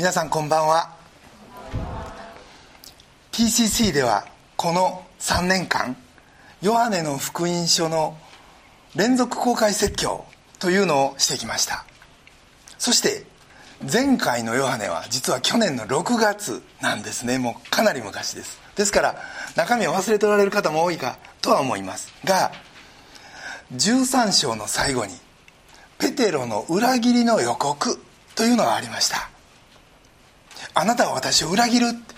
皆さんこんばんは。 PCC ではこの3年間ヨハネの福音書の連続公開説教というのをしてきました。そして前回のヨハネは実は去年の6月なんですね。もうかなり昔です。ですから中身を忘れておられる方も多いかとは思いますが、13章の最後にペテロの裏切りの予告というのがありました。あなたは私を裏切るって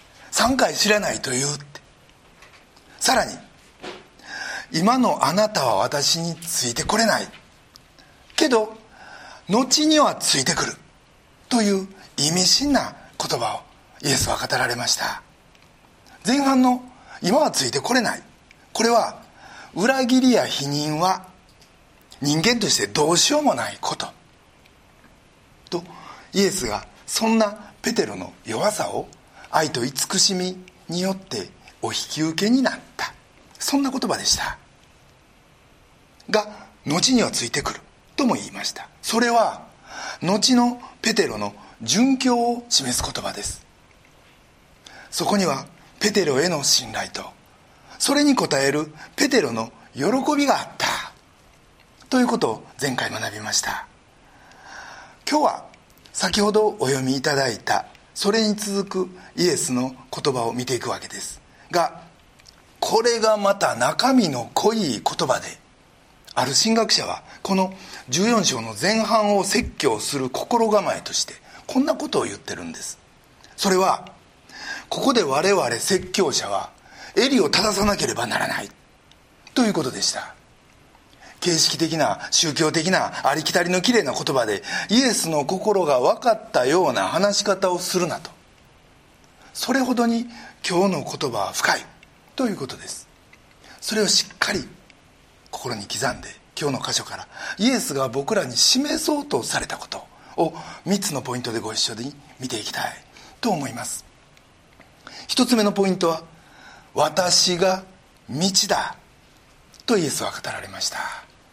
3回知らないと言うって、さらに今のあなたは私についてこれないけど後にはついてくるという意味深な言葉をイエスは語られました。前半の今はついてこれない、これは裏切りや否認は人間としてどうしようもないことと、イエスがそんなペテロの弱さを愛と慈しみによってお引き受けになった、そんな言葉でしたが、後にはついてくるとも言いました。それは後のペテロの殉教を示す言葉です。そこにはペテロへの信頼とそれに応えるペテロの喜びがあったということを前回学びました。今日は先ほどお読みいただいたそれに続くイエスの言葉を見ていくわけですが、これがまた中身の濃い言葉で、ある神学者はこの14章の前半を説教する心構えとしてこんなことを言ってるんです。それはここで我々説教者は襟を正さなければならないということでした。形式的な宗教的なありきたりのきれいな言葉でイエスの心が分かったような話し方をするなと、それほどに今日の言葉は深いということです。それをしっかり心に刻んで、今日の箇所からイエスが僕らに示そうとされたことを3つのポイントでご一緒に見ていきたいと思います。1つ目のポイントは、私が道だとイエスは語られました。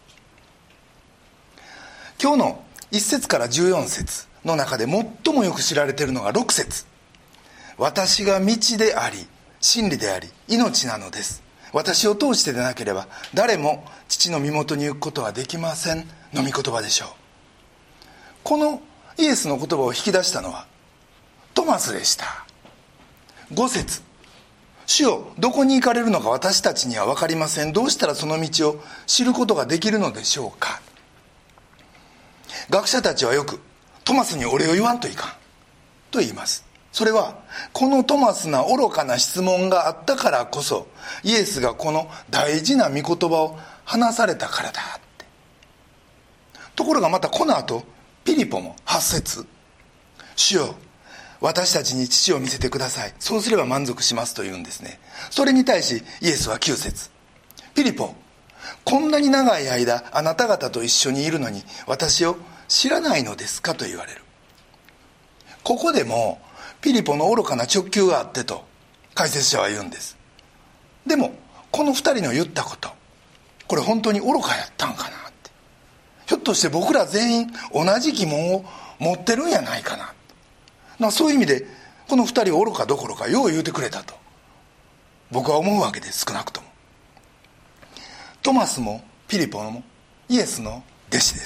今日の1節から14節の中で最もよく知られているのが6節、私が道であり真理であり命なのです、私を通してでなければ誰も父の身元に行くことはできませんの御言葉でしょう。このイエスの言葉を引き出したのはトマスでした。5節、主よどこに行かれるのか私たちには分かりません、どうしたらその道を知ることができるのでしょうか。学者たちはよくトマスにお礼を言わんといかんと言います。それはこのトマスな愚かな質問があったからこそイエスがこの大事な御言葉を話されたからだって。ところがまたこの後ピリポも8節、主よ私たちに父を見せてください、そうすれば満足しますと言うんですね。それに対しイエスは9節、ピリポ、こんなに長い間あなた方と一緒にいるのに私を知らないのですかと言われる。ここでもピリポの愚かな直球があってと解説者は言うんです。でもこの2人の言ったこと、これ本当に愚かやったんかなって、ひょっとして僕ら全員同じ疑問を持ってるんやないかな、そういう意味でこの2人愚かどころかよう言うてくれたと僕は思うわけです。少なくともトマスもピリポもイエスの弟子です。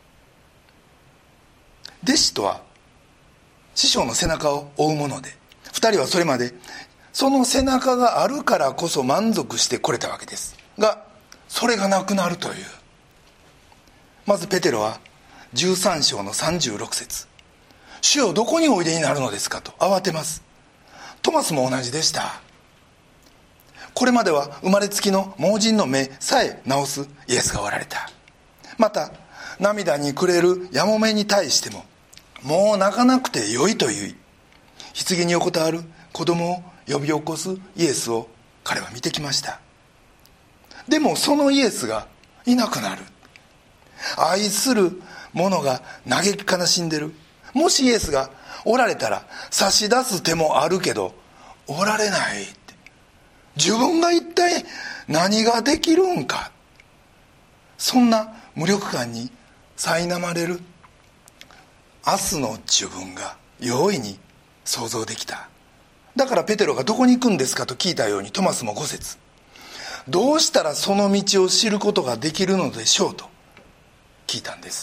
弟子とは師匠の背中を追うもので、2人はそれまでその背中があるからこそ満足してこれたわけですが、それがなくなるという。まずペテロは13章の36節、主よどこにおいでになるのですかと慌てます。トマスも同じでした。これまでは生まれつきの盲人の目さえ治すイエスがおられた。また涙に暮れるやもめに対してももう泣かなくてよいと言い、棺に横たわる子供を呼び起こすイエスを彼は見てきました。でもそのイエスがいなくなる、愛する者が嘆き悲しんでる。もしイエスがおられたら差し出す手もあるけどおられないって、自分が一体何ができるんか、そんな無力感に苛まれる明日の自分が容易に想像できた。だからペテロがどこに行くんですかと聞いたように、トマスも5節、どうしたらその道を知ることができるのでしょうと聞いたんです。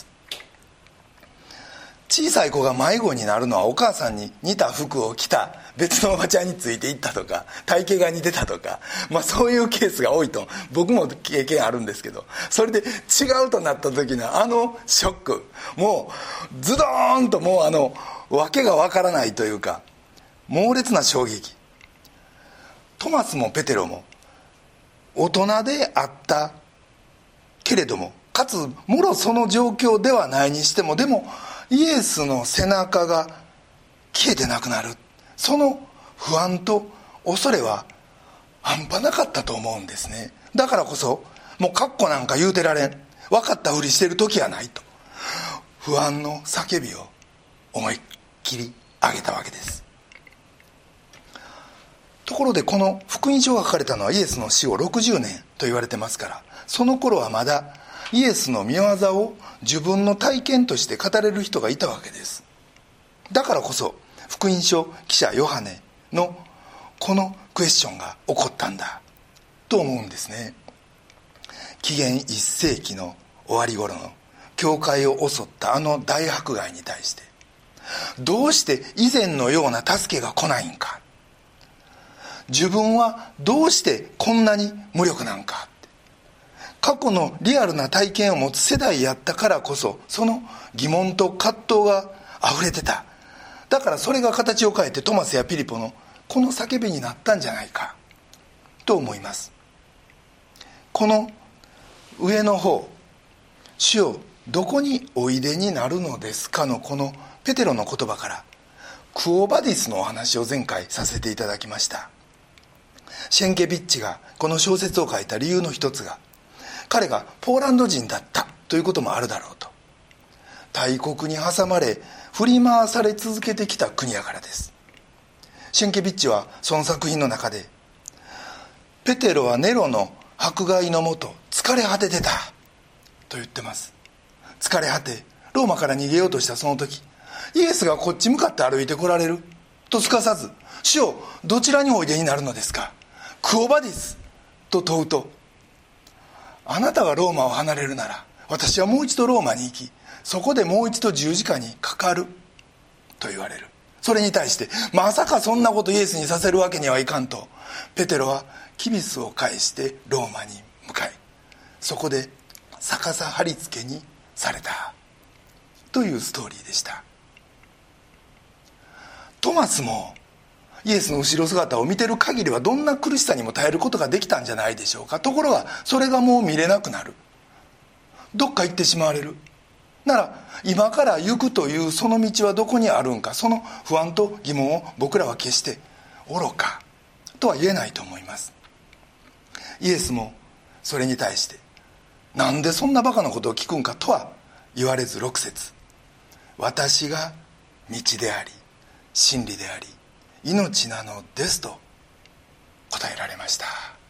小さい子が迷子になるのは、お母さんに似た服を着た別のおばちゃんについていったとか、体型が似てたとか、そういうケースが多いと僕も経験あるんですけど、それで違うとなった時のショック、もうズドーンと、もう訳がわからないというか、猛烈な衝撃。トマスもペテロも大人であったけれども、かつもろその状況ではないにしても、でもイエスの背中が消えてなくなる、その不安と恐れは半端なかったと思うんですね。だからこそ、もうカッコなんか言うてられん、分かったふりしてる時はないと、不安の叫びを思いっきり上げたわけです。ところで、この福音書が書かれたのはイエスの死後60年と言われてますから、その頃はまだイエスの御業を自分の体験として語れる人がいたわけです。だからこそ福音書記者ヨハネのこのクエスチョンが起こったんだと思うんですね。紀元1世紀の終わり頃の教会を襲った大迫害に対して、どうして以前のような助けが来ないんか、自分はどうしてこんなに無力なんか、過去のリアルな体験を持つ世代やったからこそ、その疑問と葛藤があふれてた。だからそれが形を変えてトマスやピリポのこの叫びになったんじゃないかと思います。この上の方、主よどこにおいでになるのですかのこのペテロの言葉から、クオバディスのお話を前回させていただきました。シェンケビッチがこの小説を書いた理由の一つが、彼がポーランド人だったということもあるだろうと。大国に挟まれ振り回され続けてきた国やからです。シェンケビッチはその作品の中で、ペテロはネロの迫害のもと疲れ果ててたと言ってます。疲れ果てローマから逃げようとしたその時、イエスがこっち向かって歩いてこられるとすかさず、主よどちらにおいでになるのですか、クオバディスと問うと、あなたがローマを離れるなら私はもう一度ローマに行き、そこでもう一度十字架にかかると言われる。それに対して、まさかそんなことイエスにさせるわけにはいかんと、ペテロはキビスを返してローマに向かい、そこで逆さ貼り付けにされたというストーリーでした。トマスもイエスの後ろ姿を見てる限りはどんな苦しさにも耐えることができたんじゃないでしょうか。ところがそれがもう見れなくなる、どっか行ってしまわれるなら、今から行くというその道はどこにあるんか、その不安と疑問を僕らは決して愚かとは言えないと思います。イエスもそれに対して、なんでそんなバカなことを聞くんかとは言われず、6節、私が道であり真理であり命なのですと答えられました。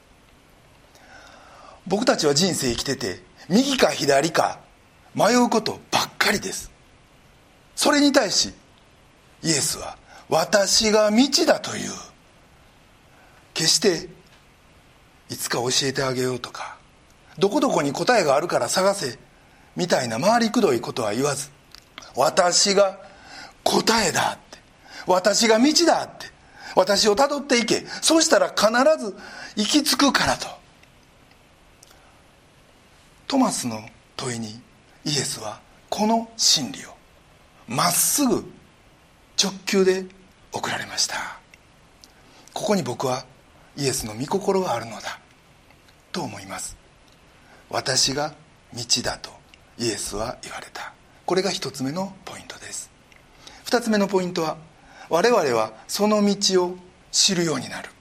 僕たちは人生生きてて、右か左か迷うことばっかりです。それに対しイエスは私が道だという、決していつか教えてあげようとか、どこどこに答えがあるから探せみたいな回りくどいことは言わず、私が答えだって、私が道だって、私をたどっていけ、そうしたら必ず行き着くからと。トマスの問いにイエスはこの真理をまっすぐ直球で送られました。ここに僕はイエスの御心があるのだと思います。私が道だとイエスは言われた。これが一つ目のポイントです。二つ目のポイントは、我々はその道を知るようになる。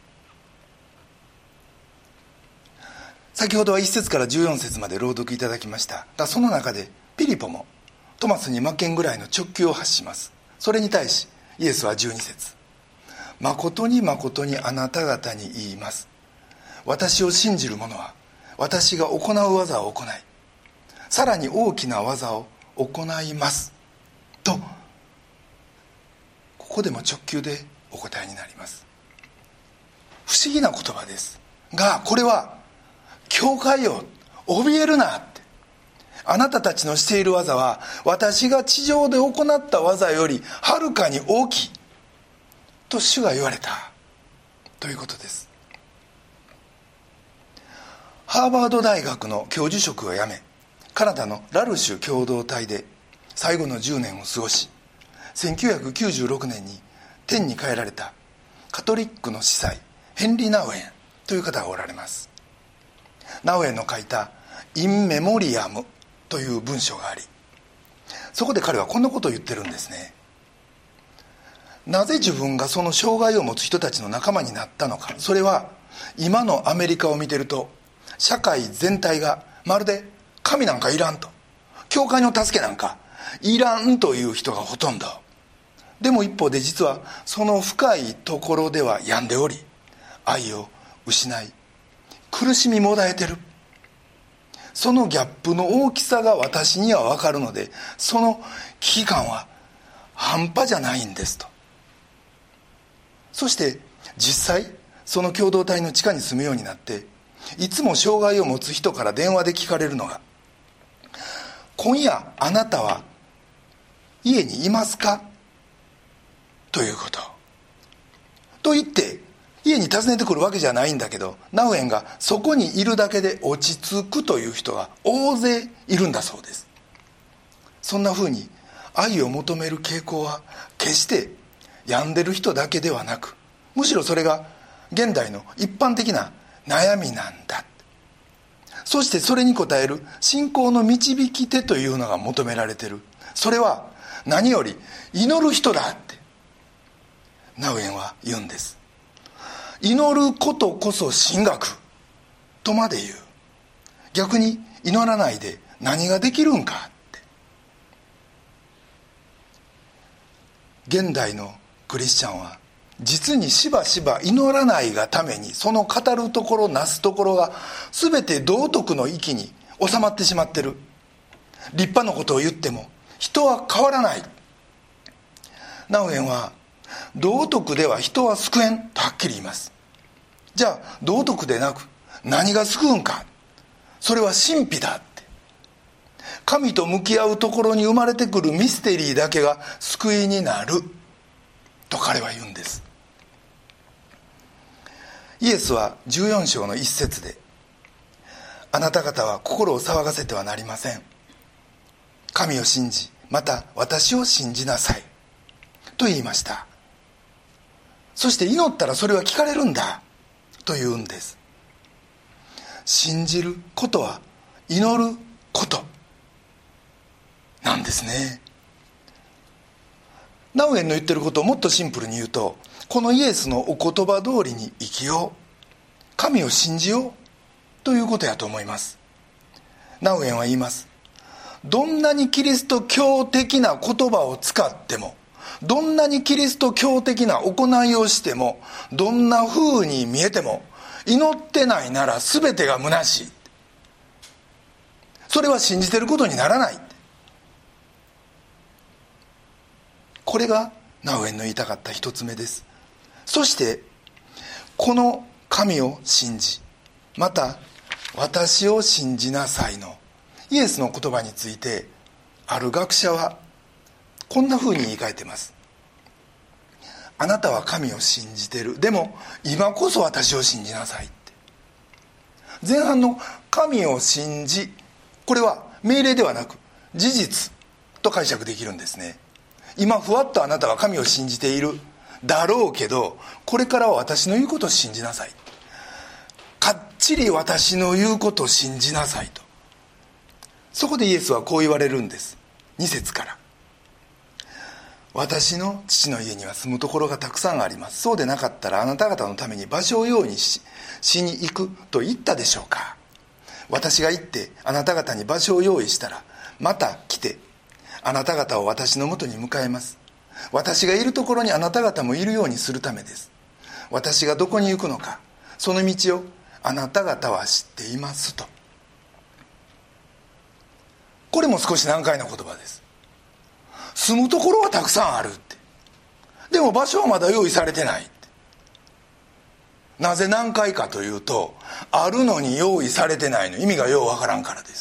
先ほどは1節から14節まで朗読いただきましたが、その中でピリポもトマスに負けんぐらいの直球を発します。それに対しイエスは12節、誠に誠にあなた方に言います、私を信じる者は私が行う技を行い、さらに大きな技を行いますとここでも直球でお答えになります。不思議な言葉ですが、これは教会よ怯えるなって、あなたたちのしている技は私が地上で行った技よりはるかに大きいと主が言われたということです。ハーバード大学の教授職を辞め、カナダのラルシュ共同体で最後の10年を過ごし、1996年に天に帰られたカトリックの司祭ヘンリー・ナウエンという方がおられます。ナウエンの書いたインメモリアムという文章があり、そこで彼はこんなことを言ってるんですね。なぜ自分がその障害を持つ人たちの仲間になったのか。それは今のアメリカを見てると、社会全体がまるで神なんかいらんと、教会の助けなんかいらんという人がほとんどでも、一方で実はその深いところでは病んでおり、愛を失い苦しみもだえてる。そのギャップの大きさが私には分かるので、その危機感は半端じゃないんですと。そして実際その共同体の地下に住むようになって、いつも障害を持つ人から電話で聞かれるのが、今夜あなたは家にいますかということと言って、家に訪ねてくるわけじゃないんだけど、ナウエンがそこにいるだけで落ち着くという人が大勢いるんだそうです。そんなふうに愛を求める傾向は決して病んでる人だけではなく、むしろそれが現代の一般的な悩みなんだ。そしてそれに応える信仰の導き手というのが求められている。それは何より祈る人だってナウエンは言うんです。祈ることこそ神学とまで言う。逆に祈らないで何ができるんかって。現代のクリスチャンは実にしばしば祈らないがために、その語るところなすところが全て道徳の域に収まってしまってる。立派なことを言っても人は変わらない。ナウエンは道徳では人は救えんとはっきり言います。じゃあ道徳でなく何が救うんか。それは神秘だって。神と向き合うところに生まれてくるミステリーだけが救いになると彼は言うんです。イエスは14章の一節で、あなた方は心を騒がせてはなりません。神を信じ、また私を信じなさいと言いました。そして祈ったらそれは聞かれるんだと言うんです。信じることは祈ることなんですね。ナウエンの言ってることをもっとシンプルに言うと、このイエスのお言葉通りに生きよう、神を信じようということやと思います。ナウエンは言います。どんなにキリスト教的な言葉を使っても、どんなにキリスト教的な行いをしても、どんな風に見えても、祈ってないなら全てが虚しい。それは信じてることにならない。これがナウエンの言いたかった一つ目です。そしてこの神を信じ、また私を信じなさいのイエスの言葉について、ある学者はこんな風に言い換えてます。あなたは神を信じてる。でも今こそ私を信じなさいって。前半の神を信じ、これは命令ではなく事実と解釈できるんですね。今ふわっとあなたは神を信じているだろうけど、これからは私の言うことを信じなさい。かっちり私の言うことを信じなさいと。そこでイエスはこう言われるんです。2節から、私の父の家には住むところがたくさんあります。そうでなかったらあなた方のために場所を用意 しに行くと言ったでしょうか。私が行ってあなた方に場所を用意したら、また来てあなた方を私のもとに迎えます。私がいるところにあなた方もいるようにするためです。私がどこに行くのか、その道をあなた方は知っていますと。これも少し難解な言葉です。住むところはたくさんあるって。 でも場所はまだ用意されてない。なぜ難解かというと、あるのに用意されてないの意味がようわからんからです。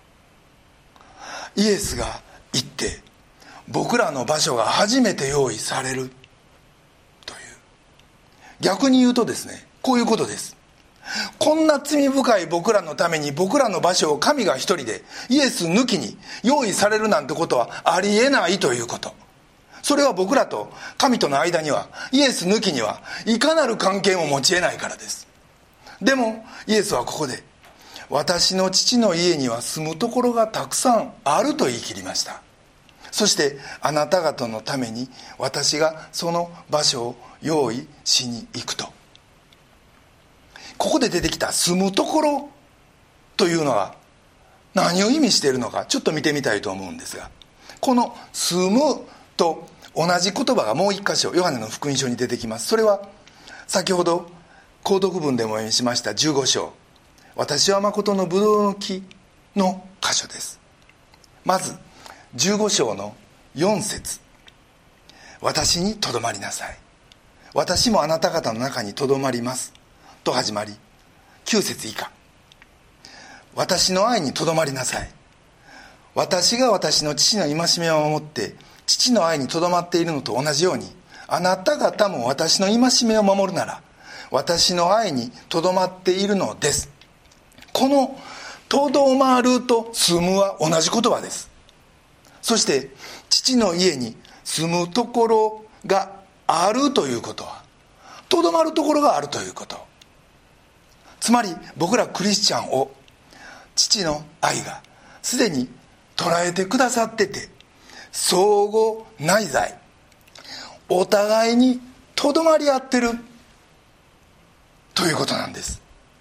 イエスが言って僕らの場所が初めて用意されるという、逆に言うとですね、こういうことです。こんな罪深い僕らのために僕らの場所を神が一人でイエス抜きに用意されるなんてことはありえないということ。それは僕らと神との間にはイエス抜きにはいかなる関係も持ち得ないからです。でもイエスはここで、私の父の家には住むところがたくさんあると言い切りました。そしてあなた方のために私がその場所を用意しに行くと。ここで出てきた住むところというのは何を意味しているのか、ちょっと見てみたいと思うんですが、この住むと同じ言葉がもう一箇所ヨハネの福音書に出てきます。それは先ほど購読文でもお読みしました15章、私は誠のブドウの木の箇所です。まず15章の4節、私にとどまりなさい、私もあなた方の中にとどまりますと始まり、9節以下、私の愛にとどまりなさい、私が私の父の戒めを守って父の愛にとどまっているのと同じように、あなた方も私の戒めを守るなら私の愛にとどまっているのです。このとどまると住むは同じ言葉です。そして父の家に住むところがあるということは、とどまるところがあるということ。つまり僕らクリスチャンを父の愛がすでに捉えてくださってて、相互内在、お互いにとどまり合ってるということなんです。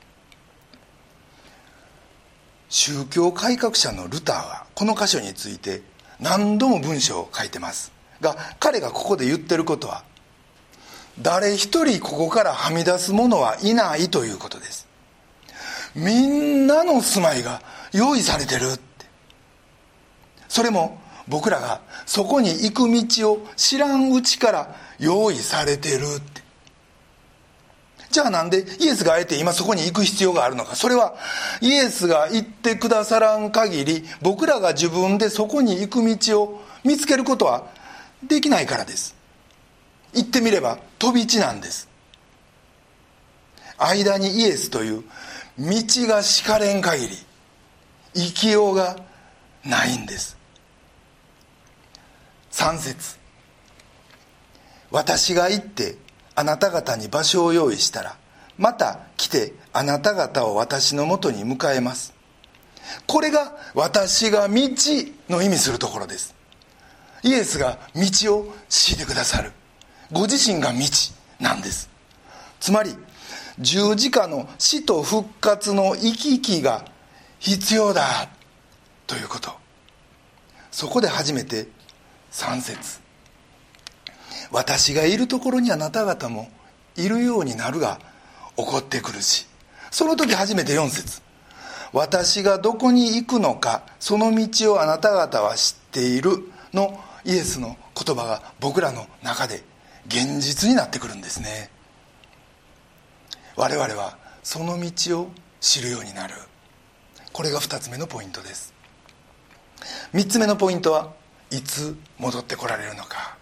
宗教改革者のルターはこの箇所について何度も文章を書いてますが、彼がここで言ってることは、誰一人ここからはみ出す者はいないということです。みんなの住まいが用意されてるって。それも僕らがそこに行く道を知らんうちから用意されてるって。じゃあなんでイエスがあえて今そこに行く必要があるのか。それはイエスが行ってくださらん限り、僕らが自分でそこに行く道を見つけることはできないからです。言ってみれば飛び地なんです。間にイエスという道が敷かれん限り生きようがないんです。3節、私が行ってあなた方に場所を用意したらまた来てあなた方を私のもとに迎えます。これが私が道の意味するところです。イエスが道を敷いてくださる、ご自身が道なんです。つまり十字架の死と復活の行き来が必要だということ。そこで初めて3節、私がいるところにあなた方もいるようになるが起こってくるし、その時初めて4節、私がどこに行くのかその道をあなた方は知っているのイエスの言葉が僕らの中で現実になってくるんですね。我々はその道を知るようになる。これが2つ目のポイントです。3つ目のポイントは、いつ戻ってこられるのか。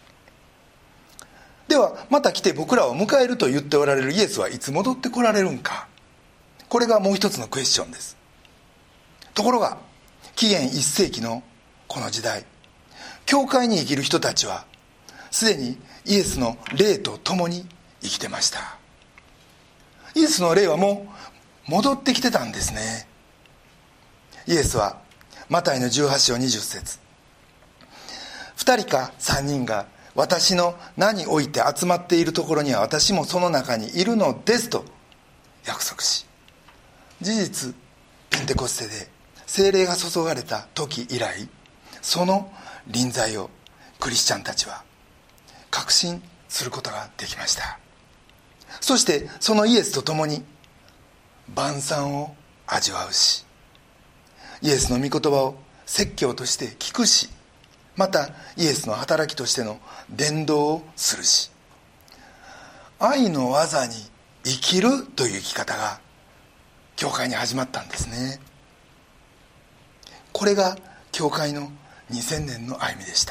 ではまた来て僕らを迎えると言っておられるイエスはいつ戻ってこられるんか。これがもう一つのクエスチョンです。ところが紀元1世紀のこの時代、教会に生きる人たちはすでにイエスの霊と共に生きてました。イエスの霊はもう戻ってきてたんですね。イエスはマタイの18章20節、2人か3人が私の名において集まっているところには私もその中にいるのですと約束し、事実ペンテコステで聖霊が注がれた時以来、その臨在をクリスチャンたちは確信することができました。そしてそのイエスと共に晩餐を味わうし、イエスの御言葉を説教として聞くし、 またイエスの働きとしての伝道をするし、愛の技に生きるという生き方が教会に始まったんですね。これが教会の2000年の歩みでした。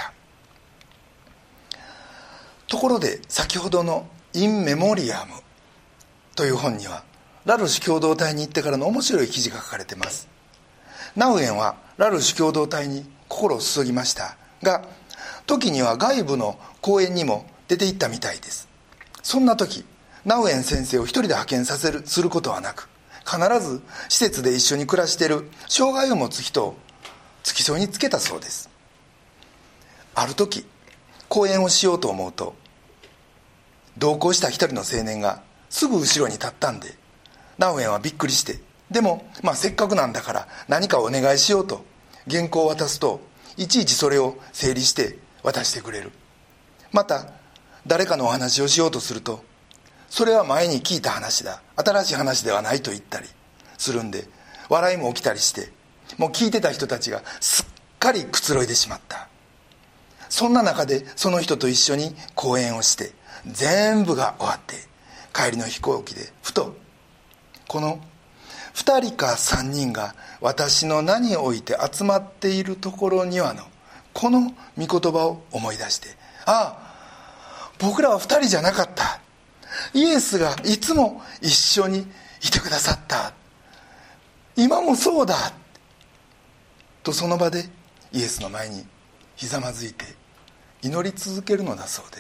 ところで先ほどのインメモリアムという本にはラルシュ共同体に行ってからの面白い記事が書かれています。ナウエンはラルシュ共同体に心を注ぎましたが、時には外部の講演にも出て行ったみたいです。そんな時ナウエン先生を一人で派遣することはなく、必ず施設で一緒に暮らしている障害を持つ人を付き添いにつけたそうです。ある時講演をしようと思うと、同行した一人の青年がすぐ後ろに立ったんで、ナウエンはびっくりして、でもせっかくなんだから何かお願いしようと原稿を渡すと、いちいちそれを整理して渡してくれる。また誰かのお話をしようとすると、それは前に聞いた話だ、新しい話ではないと言ったりするんで、笑いも起きたりして、もう聞いてた人たちがすっかりくつろいでしまった。そんな中でその人と一緒に講演をして、全部が終わって帰りの飛行機でふと、この2人か3人が私の名において集まっているところにはのこの御言葉を思い出して、ああ、僕らは2人じゃなかった、イエスがいつも一緒にいてくださった、今もそうだと、その場でイエスの前にひざまずいて祈り続けるのだそうです。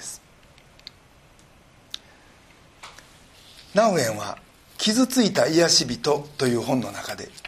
ナウエンは傷ついた癒し人という本の中で、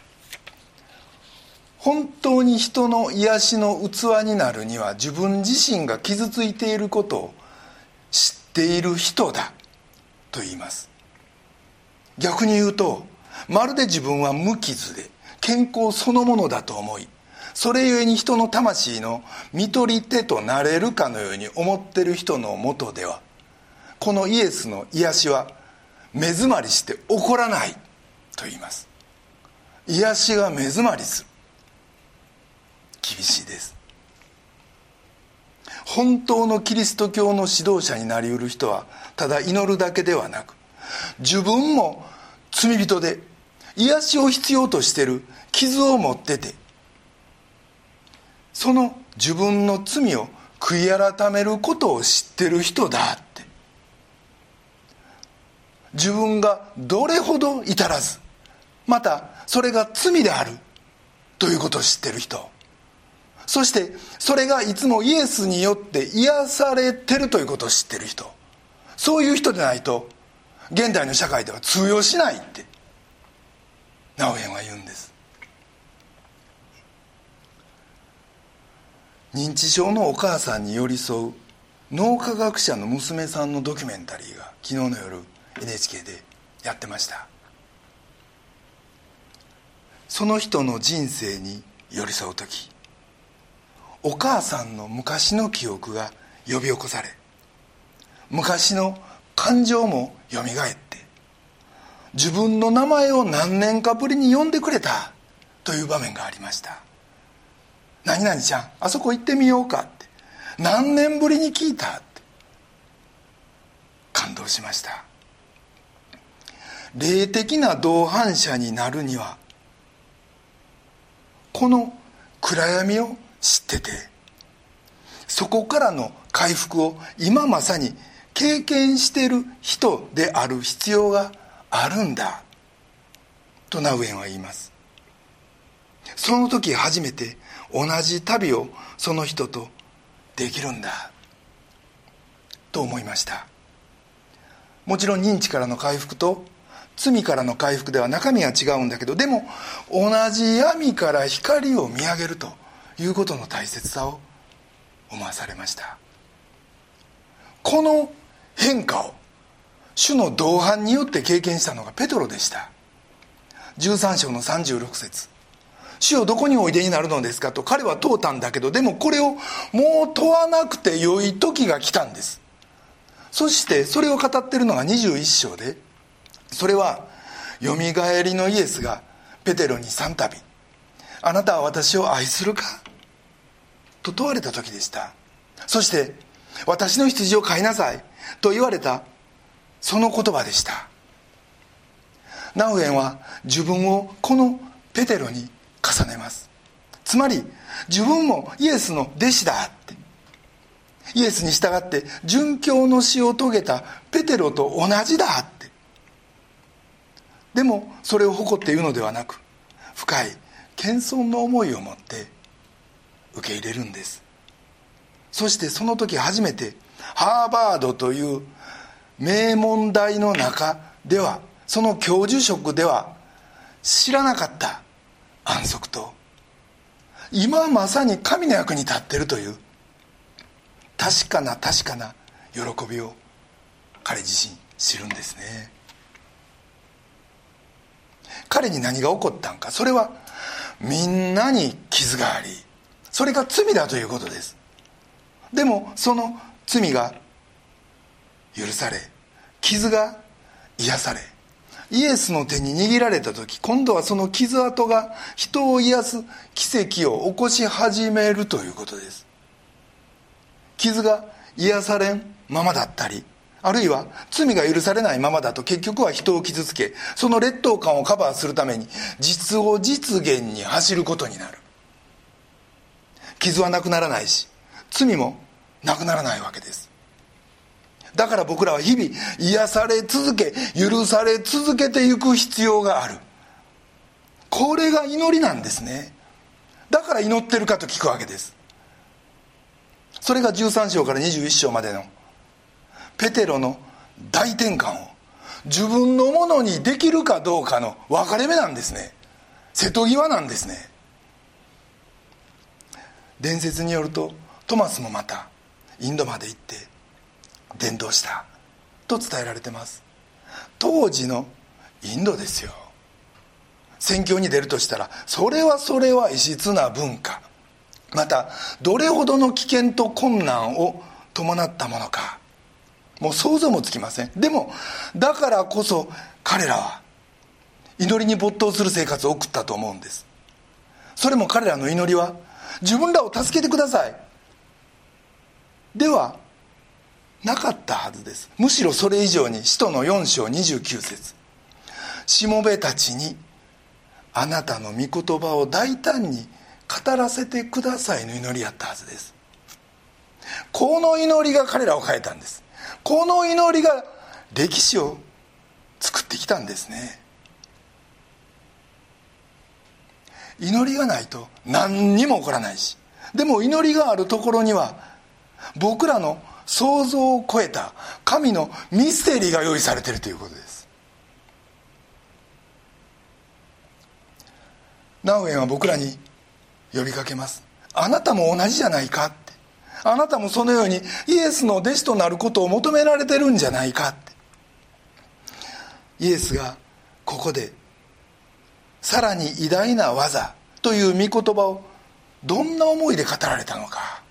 本当に人の癒しの器になるには自分自身が傷ついていることを知っている人だと言います。逆に言うと、まるで自分は無傷で健康そのものだと思い、それゆえに人の魂の看取り手となれるかのように思っている人のもとでは、このイエスの癒しは目詰まりして起こらないと言います。癒しが目詰まりする、厳しいです。本当のキリスト教の指導者になりうる人は、ただ祈るだけではなく、自分も罪人で癒しを必要としている傷を持ってて、その自分の罪を悔い改めることを知ってる人だって、自分がどれほど至らず、またそれが罪であるということを知ってる人、そしてそれがいつもイエスによって癒されてるということを知ってる人、そういう人でないと現代の社会では通用しないってナウエンは言うんです。認知症のお母さんに寄り添う脳科学者の娘さんのドキュメンタリーが昨日の夜 NHK でやってました。その人の人生に寄り添う時、お母さんの昔の記憶が呼び起こされ、昔の感情もよみがえって、自分の名前を何年かぶりに呼んでくれたという場面がありました。何々ちゃん、あそこ行ってみようかって、何年ぶりに聞いたって感動しました。霊的な同伴者になるには、この暗闇を知ってて、そこからの回復を今まさに経験している人である必要があるんだとナウエンは言います。その時初めて同じ旅をその人とできるんだと思いました。もちろん認知からの回復と罪からの回復では中身は違うんだけど、でも同じ闇から光を見上げるということの大切さを思わされました。この変化を主の同伴によって経験したのがペトロでした。13章の36節、主よどこにおいでになるのですかと彼は問うたんだけど、でもこれをもう問わなくてよい時が来たんです。そしてそれを語っているのが21章で、それはよみがえりのイエスがペテロに3度、あなたは私を愛するかと問われた時でした。そして私の羊を飼いなさいと言われたその言葉でした。ナウエンは自分をこのペテロに重ねます。つまり自分もイエスの弟子だって、イエスに従って殉教の死を遂げたペテロと同じだって。でもそれを誇って言うのではなく、深い謙遜の思いを持って受け入れるんです。そしてその時初めてハーバードという名門大の中では、その教授職では知らなかった安息と、今まさに神の役に立っているという確かな喜びを彼自身知るんですね。彼に何が起こったんか、それはみんなに傷があり、それが罪だということです。でもその罪が許され、傷が癒され、イエスの手に握られた時、今度はその傷跡が人を癒す奇跡を起こし始めるということです。傷が癒されんままだったり、あるいは罪が許されないままだと結局は人を傷つけ、その劣等感をカバーするために実を実現に走ることになる。傷はなくならないし、罪もなくならないわけです。だから僕らは日々癒され続け、許され続けていく必要がある。これが祈りなんですね。だから祈ってるかと聞くわけです。それが13章から21章までのペテロの大転換を自分のものにできるかどうかの分かれ目なんですね。瀬戸際なんですね。伝説によるとトマスもまたインドまで行って伝道したと伝えられてます。当時のインドですよ。宣教に出るとしたらそれは異質な文化、またどれほどの危険と困難を伴ったものか、もう想像もつきません。でもだからこそ彼らは祈りに没頭する生活を送ったと思うんです。それも彼らの祈りは自分らを助けてくださいではなかったはずです。むしろそれ以上に、使徒の4章29節、しもべたちにあなたの御言葉を大胆に語らせてくださいの祈りやったはずです。この祈りが彼らを変えたんです。この祈りが歴史を作ってきたんですね。祈りがないと何にも起こらないし、でも祈りがあるところには僕らの想像を超えた神のミステリーが用意されているということです。ナウエンは僕らに呼びかけます。あなたも同じじゃないかって、あなたもそのようにイエスの弟子となることを求められてるんじゃないかって。イエスがここでさらに偉大な技という御言葉をどんな思いで語られたのか、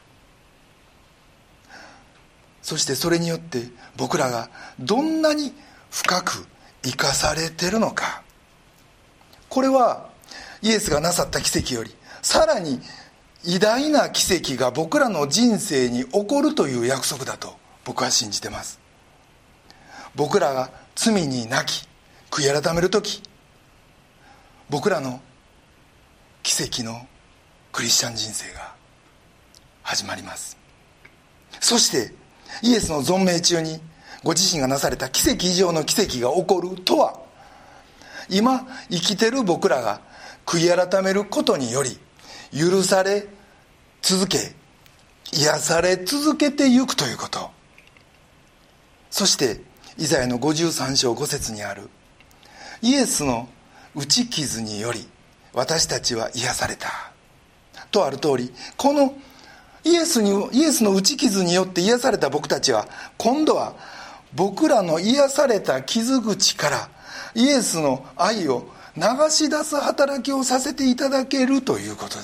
そしてそれによって僕らがどんなに深く生かされてるのか、これはイエスがなさった奇跡よりさらに偉大な奇跡が僕らの人生に起こるという約束だと僕は信じてます。僕らが罪に泣き悔い改めるとき、僕らの奇跡のクリスチャン人生が始まります。そしてイエスの存命中にご自身がなされた奇跡以上の奇跡が起こるとは、今生きてる僕らが悔い改めることにより許され続け癒され続けていくということ。そしてイザヤの53章5節にあるイエスの打ち傷により私たちは癒されたとある通り、このイエスの打ち傷によって癒された僕たちは今度は僕らの癒された傷口からイエスの愛を流し出す働きをさせていただけるということです。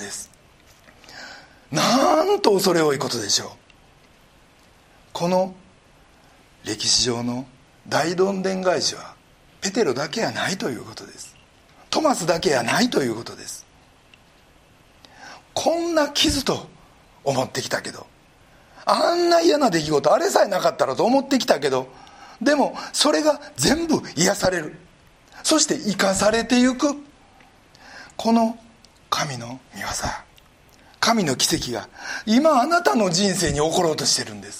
なんと恐れ多いことでしょう。この歴史上の大どんでん返しはペテロだけやないということです。トマスだけやないということです。こんな傷と思ってきたけど、あんな嫌な出来事あれさえなかったらと思ってきたけど、でもそれが全部癒される、そして生かされてゆく、この神の御業、神の奇跡が今あなたの人生に起ころうとしてるんです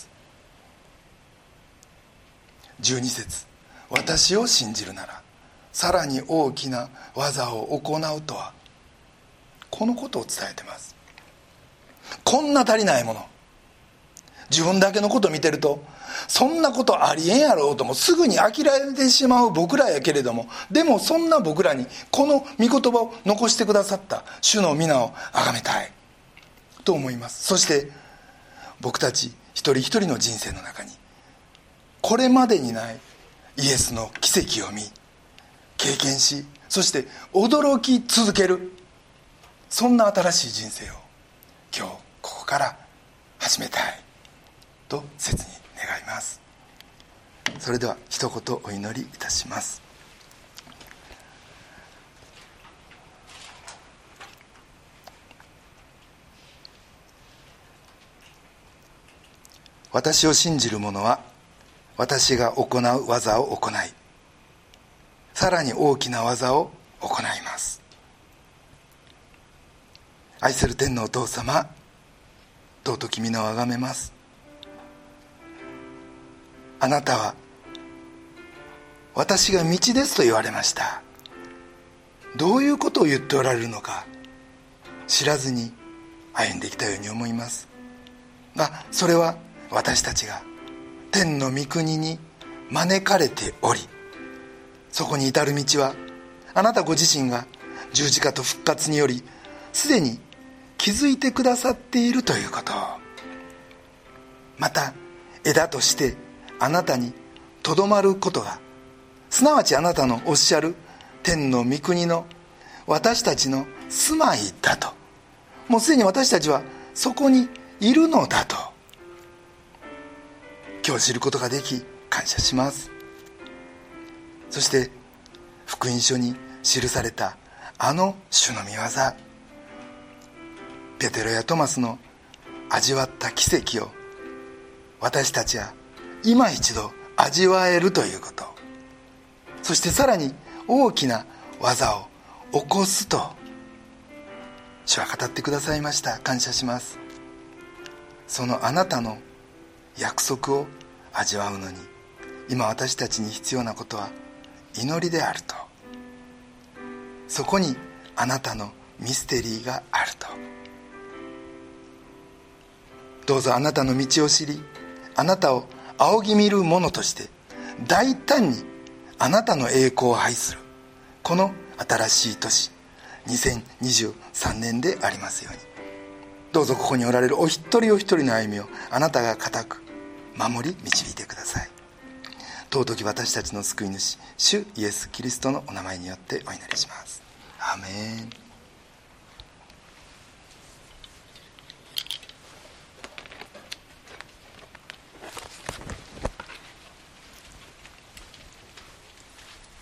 。12節、私を信じるならさらに大きな技を行うとは、このことを伝えてます。こんな足りないもの、自分だけのことを見てるとそんなことありえんやろうともすぐに諦めてしまう僕らやけれども、でもそんな僕らにこの御言葉を残してくださった主の皆を崇めたいと思います。そして僕たち一人一人の人生の中にこれまでにないイエスの奇跡を見、経験し、そして驚き続ける、そんな新しい人生を今日ここから始めたいと切に願います。それでは一言お祈りいたします。私を信じる者は私が行う技を行い、さらに大きな技を行います。愛する天のお父様、尊き皆をあがめます。あなたは私が道ですと言われました。どういうことを言っておられるのか知らずに歩んできたように思いますが、それは私たちが天の御国に招かれており、そこに至る道はあなたご自身が十字架と復活によりすでに気づいてくださっているということ、また枝としてあなたにとどまることが、すなわちあなたのおっしゃる天の御国の私たちの住まいだと、もうすでに私たちはそこにいるのだと今日知ることができ感謝します。そして福音書に記されたあの主の御業、ペテロやトマスの味わった奇跡を私たちは今一度味わえるということ、そしてさらに大きな技を起こすと主は語ってくださいました。感謝します。そのあなたの約束を味わうのに今私たちに必要なことは祈りであると、そこにあなたのミステリーがあると。どうぞあなたの道を知り、あなたを仰ぎ見る者として大胆にあなたの栄光を拝するこの新しい年2023年でありますように、どうぞここにおられるお一人お一人の歩みをあなたが固く守り導いてください。尊き私たちの救い主主イエス・キリストのお名前によってお祈りします。アーメン。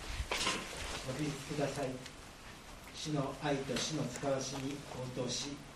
お聞きください。主の愛と主の使わしに応答し